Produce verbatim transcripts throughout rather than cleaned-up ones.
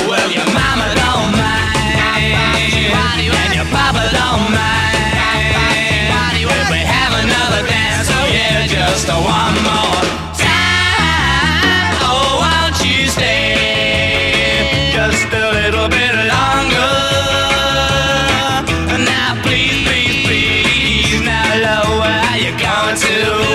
Well, your mama don't mind, and your papa don't mind. If we have another dance, oh yeah, just a one more time. Oh, won't you stay just a little bit longer? Now, please, please, please, now, love, where are you going to?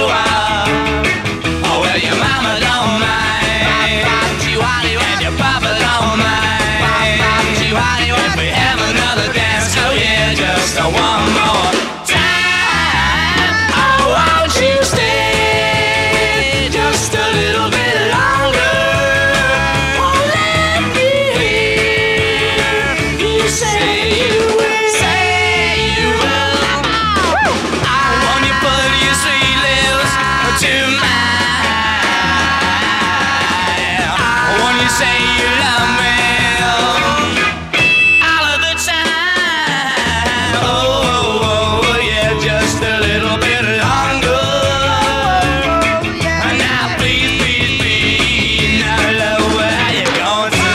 Oh, well, your mama don't mind, and your papa don't mind. If we have another dance, oh yeah, just a one more time. Oh, won't you stay just a little bit longer? Oh, let me hear you say you will. Say you will. I want you put your sweet lips to mine. I want you say you love me all of the time. Oh, oh, oh, yeah, just a little bit longer. Now, please, please, please, now, love, where are you going to?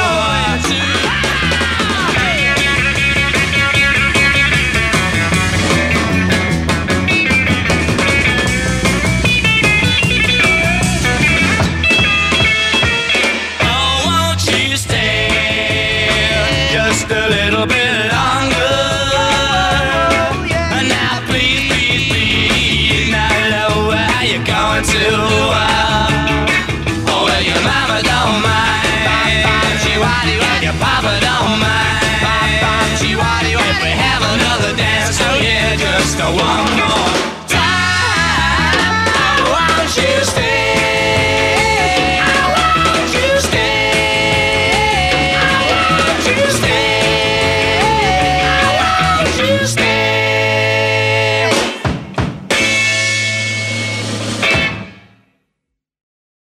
Oh, won't you stay just a little bit longer? Now, please, please, please, now, love, where are you going to? Oh, well, your mama don't mind, and your papa don't mind. If we have another dance, oh yeah, just a one more